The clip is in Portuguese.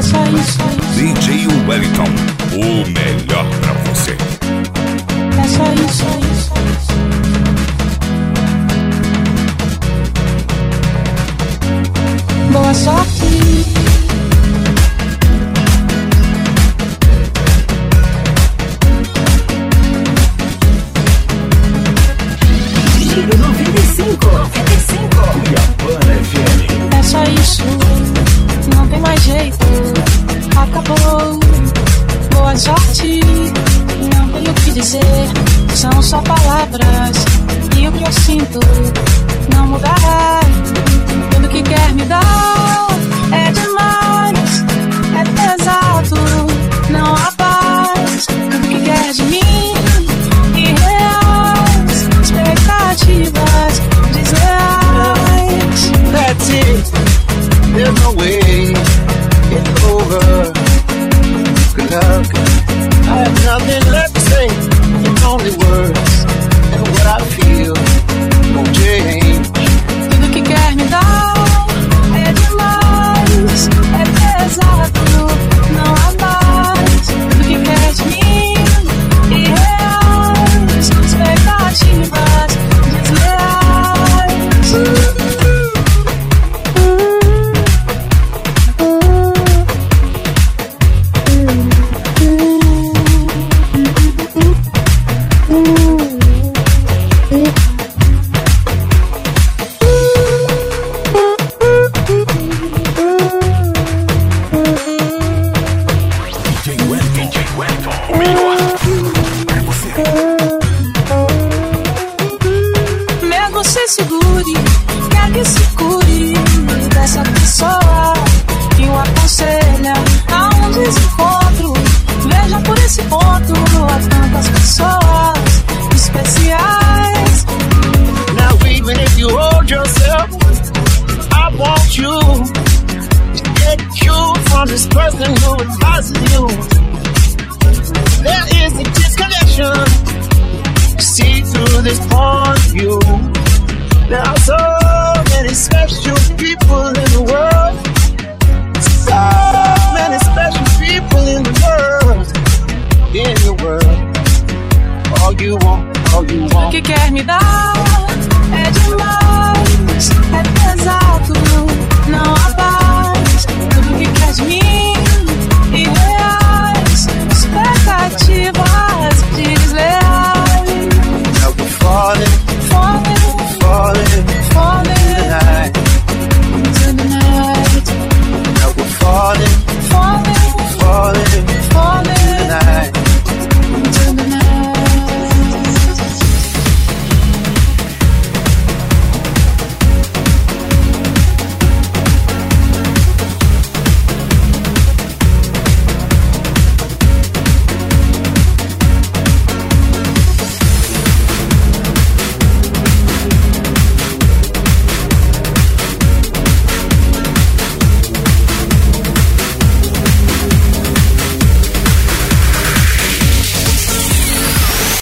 DJ Wellington, o melhor pra você. É só isso. Boa sorte. Giro 95. Cuiabana FM. É só isso, não tem mais jeito. Acabou. Boa sorte, não tenho o que dizer. São só palavras e o que eu sinto não mudará. Tudo que quer me dar é demais, é pesado, não há paz. Tudo que quer de mim, irreais, expectativas desleais. That's it, there's no way it's over. Good luck, I have nothing left to say. It's only words and what I feel won't change. Tudo que quer me dar é demais, é pesado, não há mais. Tudo que quer de mim, irreais, expectativas desleais. Mesmo se segure, quer que se cure dessa pessoa que o aconselha a um desencontro. Veja por esse ponto, há tantas pessoas especiais. Now even if you hold yourself, I want you to get you from this person who advises you. There is a disconnection. See through this point of view. There are so many special people